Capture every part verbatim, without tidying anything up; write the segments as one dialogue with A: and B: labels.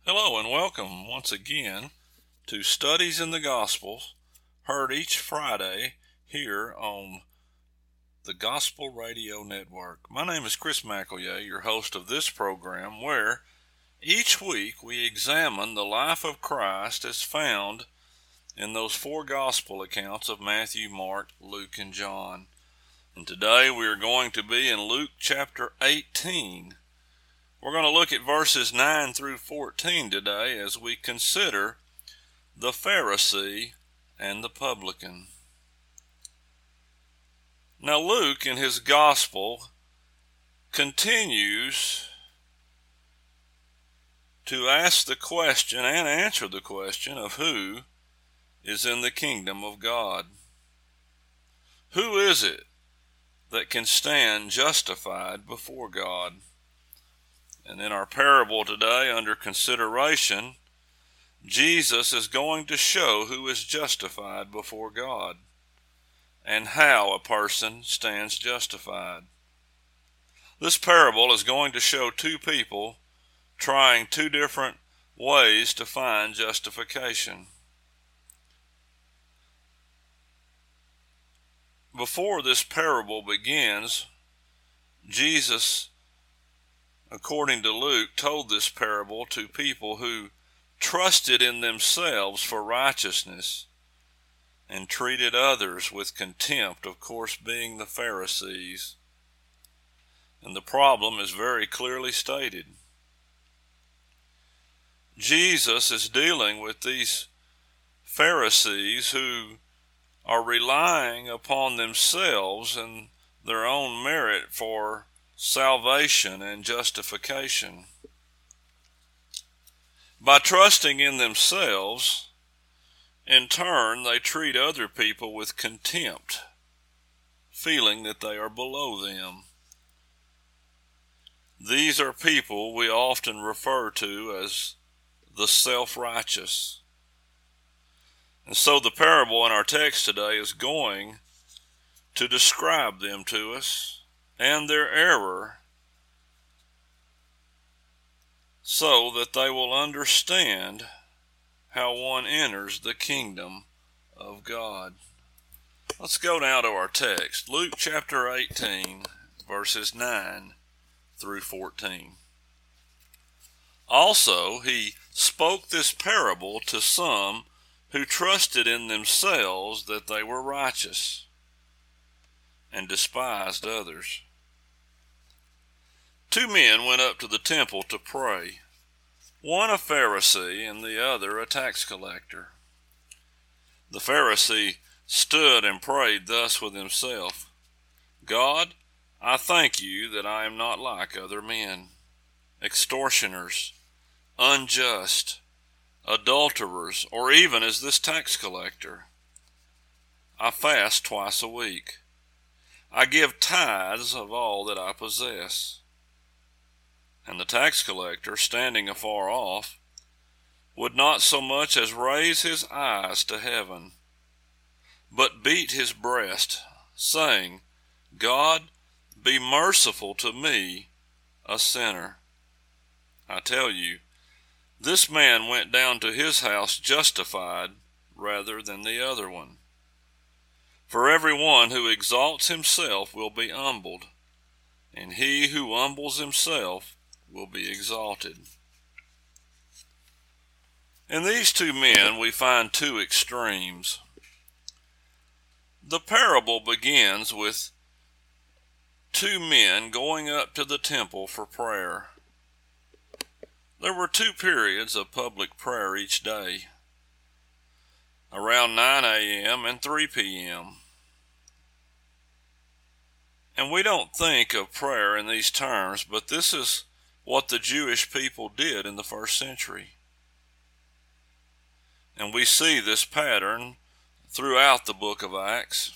A: Hello and welcome once again to Studies in the Gospels, heard each Friday here on the Gospel Radio Network. My name is Chris McElroy, your host of this program, where each week we examine the life of Christ as found in those four Gospel accounts of Matthew, Mark, Luke, and John. And today we are going to be in Luke chapter eighteen. We're going to look at verses nine through fourteen today as we consider the Pharisee and the publican. Now Luke in his gospel continues to ask the question and answer the question of who is in the kingdom of God. Who is it that can stand justified before God? And in our parable today under consideration, Jesus is going to show who is justified before God and how a person stands justified. This parable is going to show two people trying two different ways to find justification. Before this parable begins, Jesus, according to Luke, told this parable to people who trusted in themselves for righteousness and treated others with contempt, of course being the Pharisees. And the problem is very clearly stated. Jesus is dealing with these Pharisees who are relying upon themselves and their own merit for salvation and justification. By trusting in themselves, in turn, they treat other people with contempt, feeling that they are below them. These are people we often refer to as the self-righteous. And so the parable in our text today is going to describe them to us and their error so that they will understand how one enters the kingdom of God. Let's go now to our text, Luke chapter eighteen, verses nine through fourteen. Also, he spoke this parable to some who trusted in themselves that they were righteous and despised others. Two men went up to the temple to pray, one a Pharisee and the other a tax collector. The Pharisee stood and prayed thus with himself, God, I thank you that I am not like other men, extortioners, unjust, adulterers, or even as this tax collector. I fast twice a week. I give tithes of all that I possess. And the tax collector, standing afar off, would not so much as raise his eyes to heaven, but beat his breast, saying, God, be merciful to me, a sinner. I tell you, this man went down to his house justified rather than the other one. For every one who exalts himself will be humbled, and he who humbles himself will be exalted. In these two men we find two extremes. The parable begins with two men going up to the temple for prayer. There were two periods of public prayer each day, around nine a.m. and three p.m. And we don't think of prayer in these terms, but this is what the Jewish people did in the first century. And we see this pattern throughout the book of Acts.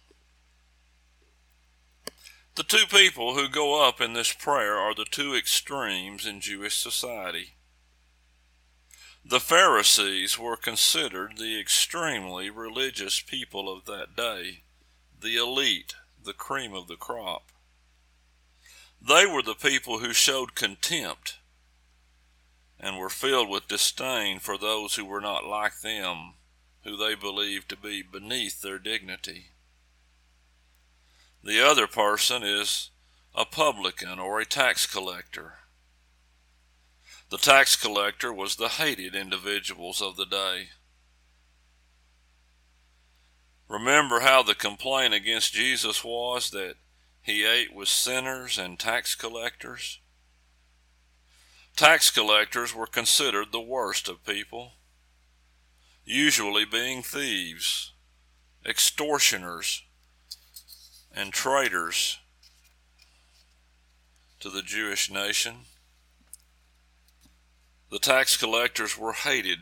A: The two people who go up in this prayer are the two extremes in Jewish society. The Pharisees were considered the extremely religious people of that day, the elite, the cream of the crop. They were the people who showed contempt and were filled with disdain for those who were not like them, who they believed to be beneath their dignity. The other person is a publican or a tax collector. The tax collector was the hated individuals of the day. Remember how the complaint against Jesus was that he ate with sinners and tax collectors? Tax collectors were considered the worst of people, usually being thieves, extortioners, and traitors to the Jewish nation. The tax collectors were hated.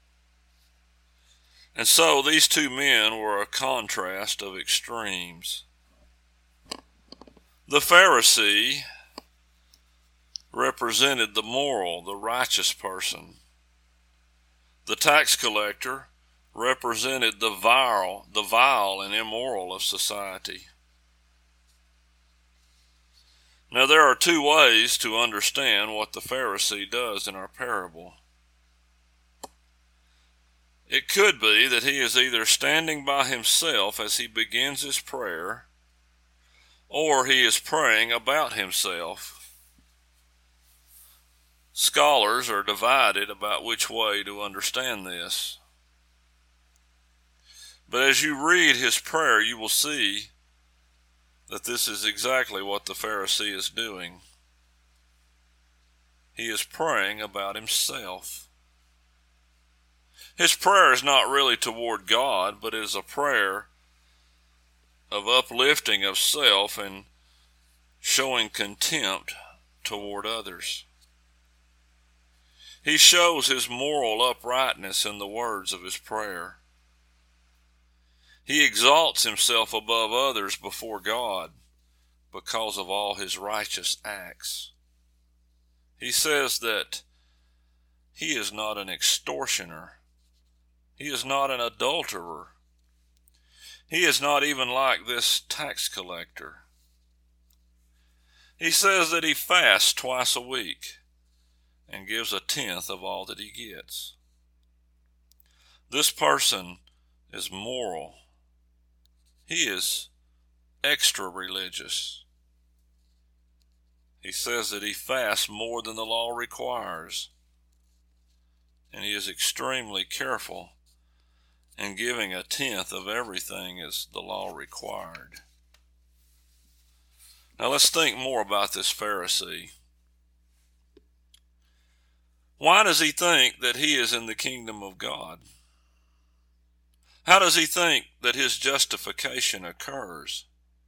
A: And so these two men were a contrast of extremes. The Pharisee represented the moral, the righteous person. The tax collector represented the vile, the vile and immoral of society. Now there are two ways to understand what the Pharisee does in our parable. It could be that he is either standing by himself as he begins his prayer, or he is praying about himself. Scholars are divided about which way to understand this. But as you read his prayer, you will see that this is exactly what the Pharisee is doing. He is praying about himself. His prayer is not really toward God, but is a prayer of uplifting of self and showing contempt toward others. He shows his moral uprightness in the words of his prayer. He exalts himself above others before God because of all his righteous acts. He says that he is not an extortioner. He is not an adulterer. He is not even like this tax collector. He says that he fasts twice a week and gives a tenth of all that he gets. This person is moral. He is extra religious. He says that he fasts more than the law requires, and he is extremely careful in giving a tenth of everything as the law required. Now let's think more about this Pharisee. Why does he think that he is in the kingdom of God? How does he think that his justification occurs?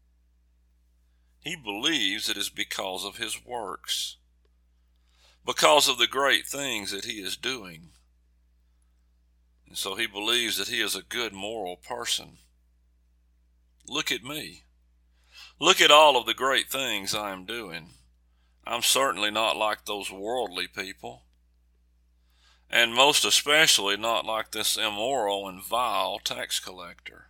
A: He believes it is because of his works, because of the great things that he is doing. And so he believes that he is a good moral person. Look at me. Look at all of the great things I am doing. I'm certainly not like those worldly people, and most especially not like this immoral and vile tax collector.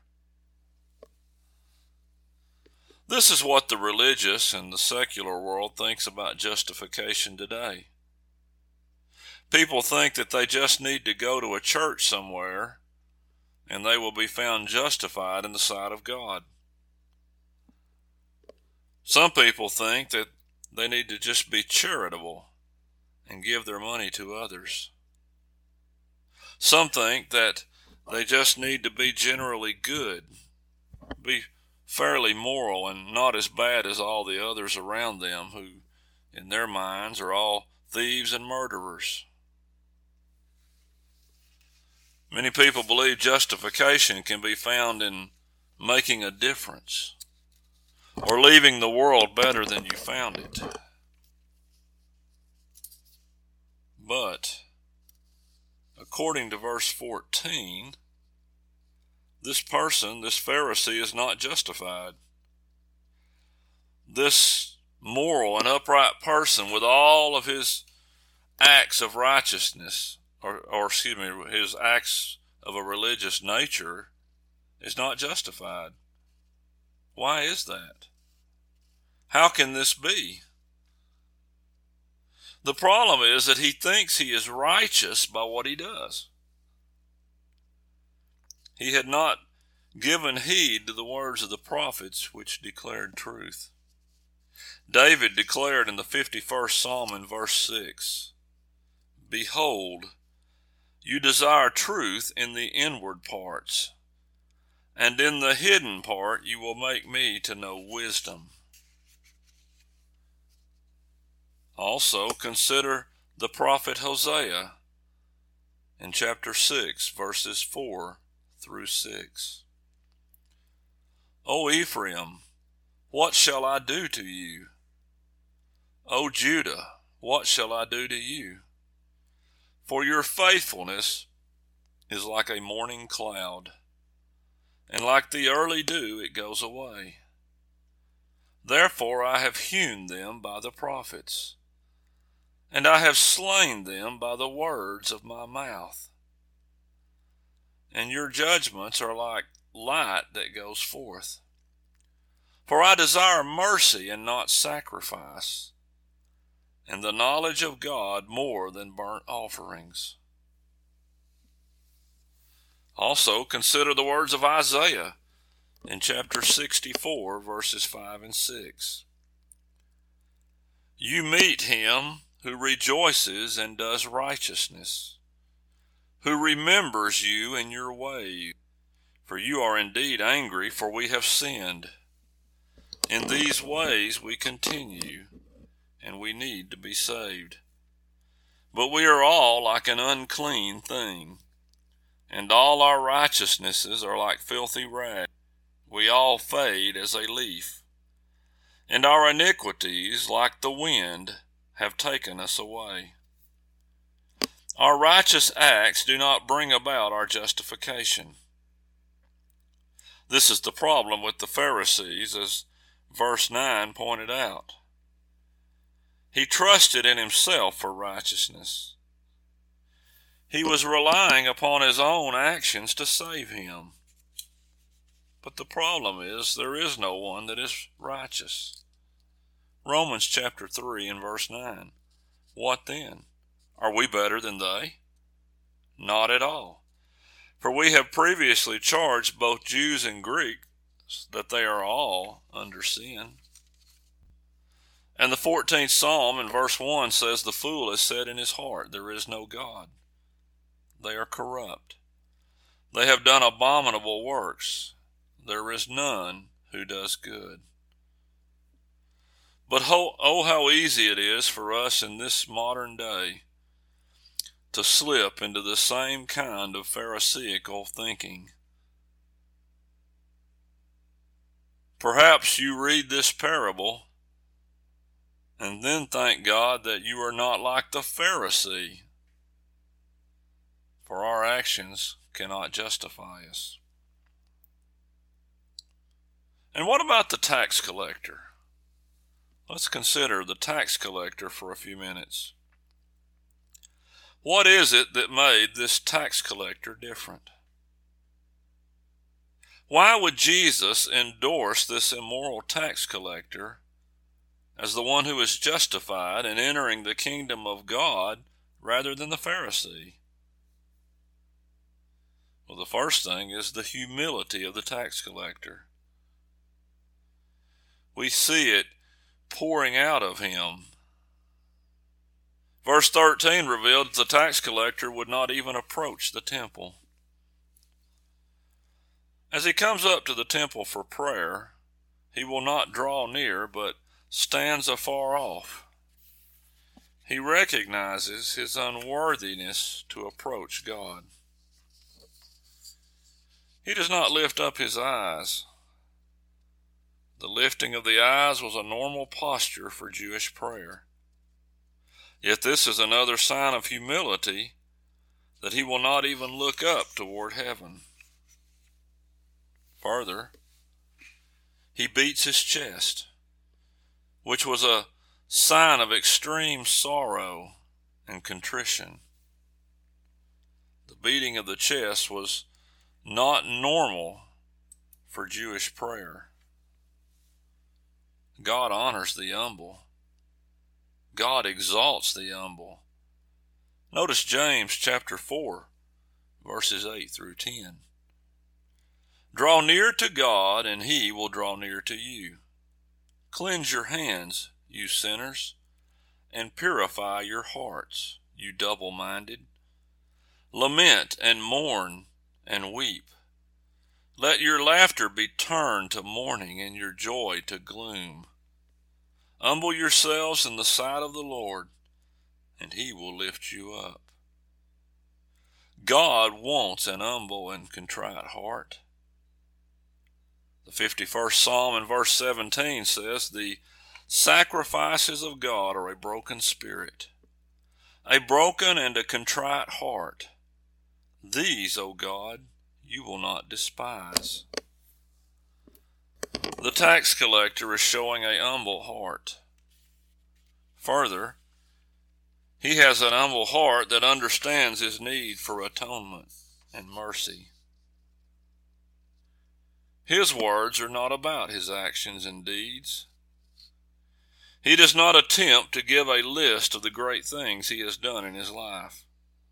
A: This is what the religious and the secular world thinks about justification today. People think that they just need to go to a church somewhere and they will be found justified in the sight of God. Some people think that they need to just be charitable and give their money to others. Some think that they just need to be generally good, be fairly moral and not as bad as all the others around them who, in their minds, are all thieves and murderers. Many people believe justification can be found in making a difference or leaving the world better than you found it. But according to verse fourteen, this person, this Pharisee, is not justified. This moral and upright person, with all of his acts of righteousness, or, or excuse me, his acts of a religious nature, is not justified. Why is that? How can this be? The problem is that he thinks he is righteous by what he does. He had not given heed to the words of the prophets which declared truth. David declared in the fifty-first Psalm in verse six, "Behold, you desire truth in the inward parts, and in the hidden part you will make me to know wisdom." Also consider the prophet Hosea in chapter six, verses four through six. O Ephraim, what shall I do to you? O Judah, what shall I do to you? For your faithfulness is like a morning cloud, and like the early dew it goes away. Therefore I have hewn them by the prophets, and I have slain them by the words of my mouth. And your judgments are like light that goes forth. For I desire mercy and not sacrifice, and the knowledge of God more than burnt offerings. Also consider the words of Isaiah in chapter sixty-four, verses five and six. You meet him who rejoices and does righteousness, who remembers you in your way. For you are indeed angry, for we have sinned. In these ways we continue, and we need to be saved. But we are all like an unclean thing, and all our righteousnesses are like filthy rags. We all fade as a leaf, and our iniquities, like the wind, have taken us away. Our righteous acts do not bring about our justification. This is the problem with the Pharisees, as verse nine pointed out. He trusted in himself for righteousness. He was relying upon his own actions to save him. But the problem is, there is no one that is righteous. Romans chapter three and verse nine. What then? Are we better than they? Not at all. For we have previously charged both Jews and Greeks that they are all under sin. And the fourteenth Psalm in verse one says, "The fool has said in his heart, there is no God." They are corrupt. They have done abominable works. There is none who does good. But oh, oh, how easy it is for us in this modern day to slip into the same kind of Pharisaical thinking. Perhaps you read this parable and then thank God that you are not like the Pharisee, for our actions cannot justify us. And what about the tax collector? Let's consider the tax collector for a few minutes. What is it that made this tax collector different? Why would Jesus endorse this immoral tax collector as the one who is justified in entering the kingdom of God rather than the Pharisee? Well, the first thing is the humility of the tax collector. We see it pouring out of him. Verse thirteen revealed that the tax collector would not even approach the temple. As he comes up to the temple for prayer, he will not draw near, but stands afar off. He recognizes his unworthiness to approach God. He does not lift up his eyes. The lifting of the eyes was a normal posture for Jewish prayer. Yet this is another sign of humility, that he will not even look up toward heaven. Further, he beats his chest, which was a sign of extreme sorrow and contrition. The beating of the chest was not normal for Jewish prayer. God honors the humble. God exalts the humble. Notice James chapter four, verses eight through ten. Draw near to God, and he will draw near to you. Cleanse your hands, you sinners, and purify your hearts, you double-minded. Lament and mourn and weep. Let your laughter be turned to mourning and your joy to gloom. Humble yourselves in the sight of the Lord, and he will lift you up. God wants an humble and contrite heart. The fifty-first Psalm in verse seventeen says, the sacrifices of God are a broken spirit, a broken and a contrite heart. These, O God, you will not despise. The tax collector is showing a humble heart. Further, he has an humble heart that understands his need for atonement and mercy. His words are not about his actions and deeds. He does not attempt to give a list of the great things he has done in his life.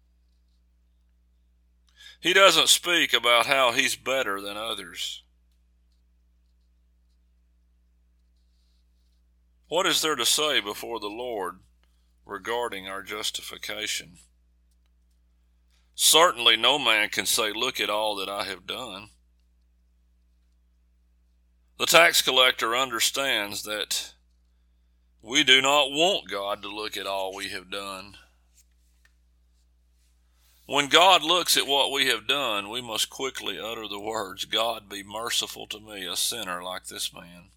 A: He doesn't speak about how he's better than others. What is there to say before the Lord regarding our justification? Certainly no man can say, look at all that I have done. The tax collector understands that we do not want God to look at all we have done. When God looks at what we have done, we must quickly utter the words, God, be merciful to me, a sinner like this man.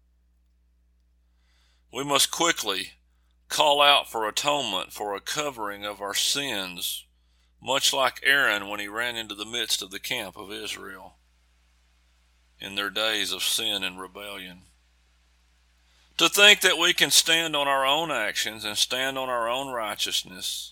A: We must quickly call out for atonement, for a covering of our sins, much like Aaron when he ran into the midst of the camp of Israel in their days of sin and rebellion. To think that we can stand on our own actions and stand on our own righteousness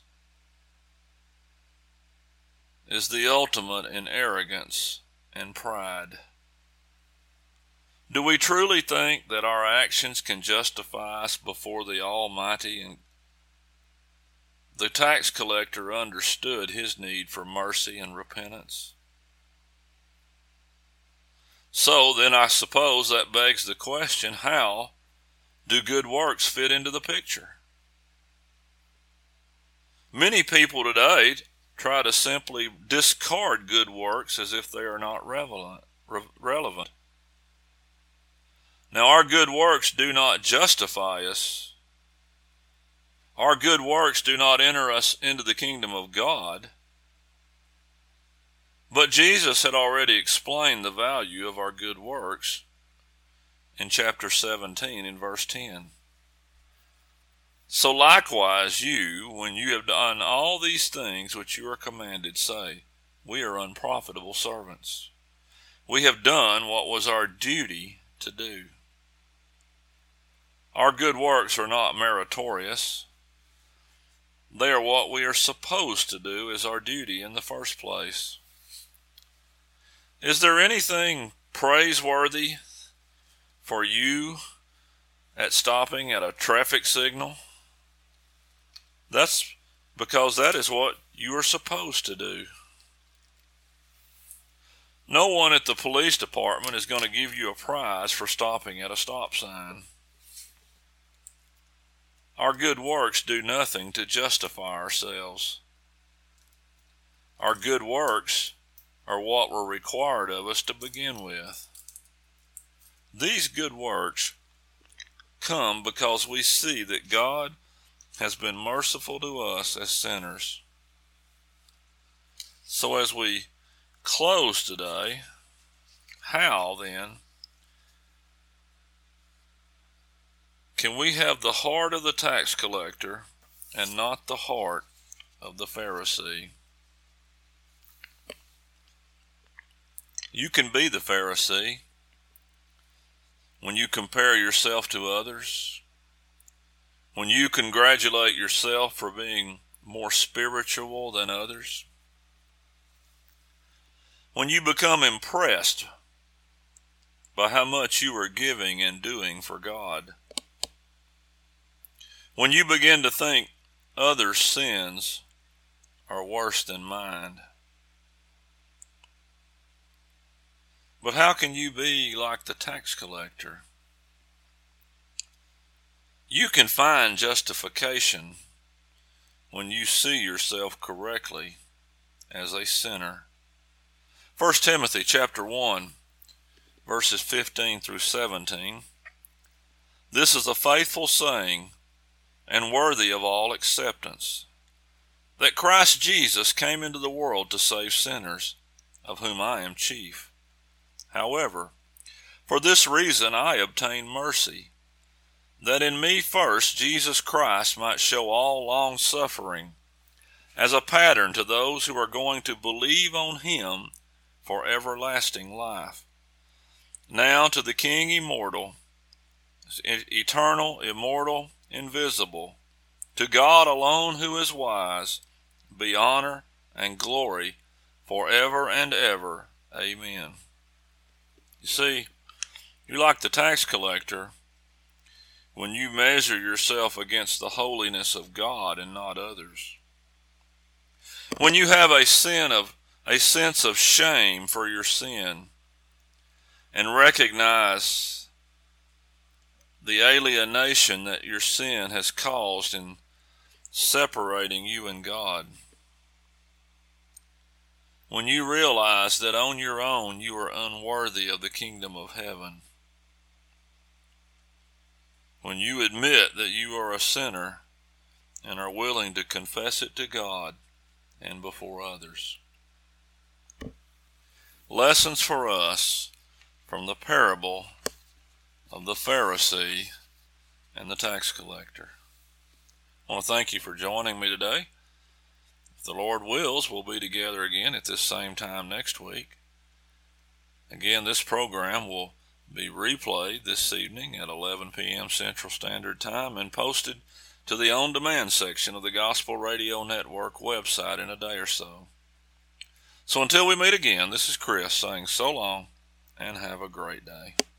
A: is the ultimate in arrogance and pride. Do we truly think that our actions can justify us before the Almighty? And the tax collector understood his need for mercy and repentance. So then I suppose that begs the question, how do good works fit into the picture? Many people today try to simply discard good works as if they are not relevant. relevant. Now, our good works do not justify us. Our good works do not enter us into the kingdom of God. But Jesus had already explained the value of our good works in chapter seventeen in verse ten. So likewise you, when you have done all these things which you are commanded, say, we are unprofitable servants. We have done what was our duty to do. Our good works are not meritorious. They are what we are supposed to do as our duty in the first place. Is there anything praiseworthy for you at stopping at a traffic signal? That's because that is what you are supposed to do. No one at the police department is going to give you a prize for stopping at a stop sign. Our good works do nothing to justify ourselves. Our good works are what were required of us to begin with. These good works come because we see that God has been merciful to us as sinners. So as we close today, how then can we have the heart of the tax collector and not the heart of the Pharisee? You can be the Pharisee when you compare yourself to others, when you congratulate yourself for being more spiritual than others, when you become impressed by how much you are giving and doing for God, When you begin to think others' sins are worse than mine. But how can you be like the tax collector? You can find justification when you see yourself correctly as a sinner. First Timothy chapter one, verses fifteen through seventeen. This is a faithful saying and worthy of all acceptance, that Christ Jesus came into the world to save sinners, of whom I am chief. However, for this reason I obtained mercy, that in me first Jesus Christ might show all long suffering as a pattern to those who are going to believe on him for everlasting life. Now to the King immortal, eternal, immortal, invisible, to God alone who is wise, be honor and glory forever and ever. Amen. You see, you're like the tax collector when you measure yourself against the holiness of God and not others. When you have a sin of a sense of shame for your sin and recognize the alienation that your sin has caused in separating you and God. When you realize that on your own you are unworthy of the kingdom of heaven. When you admit that you are a sinner and are willing to confess it to God and before others. Lessons for us from the parable of the Pharisee and the tax collector. I want to thank you for joining me today. If the Lord wills, we'll be together again at this same time next week. Again, this program will be replayed this evening at eleven p.m. Central Standard Time and posted to the on-demand section of the Gospel Radio Network website in a day or so. So until we meet again, this is Chris saying so long and have a great day.